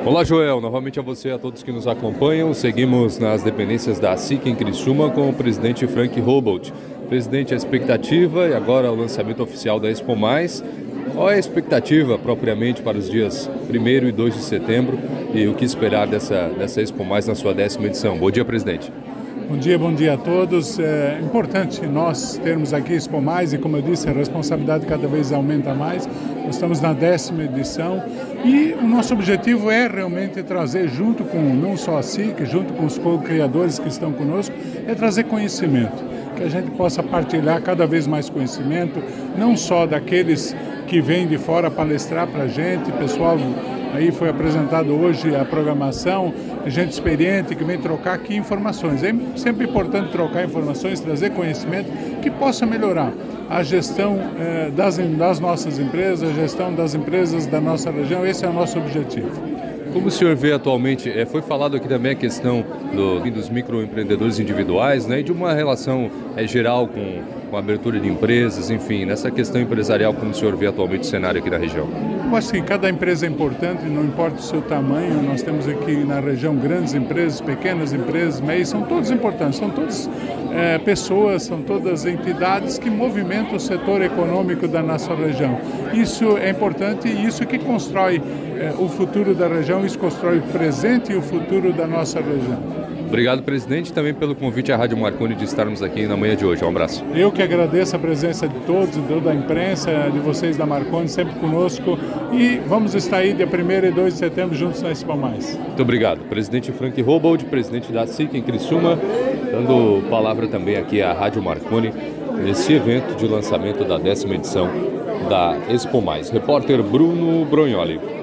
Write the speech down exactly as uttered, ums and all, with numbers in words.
Olá, Joel. Novamente a você e a todos que nos acompanham. Seguimos nas dependências da S I C em Criciúma com o presidente Frank Hobolt. Presidente, a expectativa e agora o lançamento oficial da Expo Mais. Qual é a expectativa propriamente para os dias primeiro e dois de setembro e o que esperar dessa, dessa Expo Mais na sua décima edição? Bom dia, presidente. Bom dia, bom dia a todos. É importante nós termos aqui Expo Mais e, como eu disse, a responsabilidade cada vez aumenta mais. Nós estamos na décima edição e o nosso objetivo é realmente trazer junto com, não só a S I C, junto com os co-criadores que estão conosco, é trazer conhecimento, que a gente possa partilhar cada vez mais conhecimento, não só daqueles que vêm de fora palestrar para a gente, pessoal. Aí foi apresentado hoje a programação, gente experiente que vem trocar aqui informações. É sempre importante trocar informações, trazer conhecimento que possa melhorar a gestão eh, das, das nossas empresas, a gestão das empresas da nossa região. Esse é o nosso objetivo. Como o senhor vê atualmente, é, foi falado aqui também a questão do, dos microempreendedores individuais, né, e de uma relação é, geral com, com a abertura de empresas, enfim, nessa questão empresarial, como o senhor vê atualmente o cenário aqui na região? Eu acho que cada empresa é importante, não importa o seu tamanho. Nós temos aqui na região grandes empresas, pequenas empresas, médias, são todas importantes, são todas é, pessoas, são todas entidades que movimentam o setor econômico da nossa região. Isso é importante e isso que constrói é, o futuro da região, isso constrói o presente e o futuro da nossa região. Obrigado, presidente, também pelo convite à Rádio Marconi de estarmos aqui na manhã de hoje. Um abraço. Eu que agradeço a presença de todos, de toda a imprensa, de vocês da Marconi, sempre conosco. E vamos estar aí dia primeiro e dois de setembro juntos na Expo Mais. Muito obrigado. Presidente Frank Hobolt, presidente da S I C em Criciúma, dando palavra também aqui à Rádio Marconi nesse evento de lançamento da décima edição da Expo Mais. Repórter Bruno Brognoli.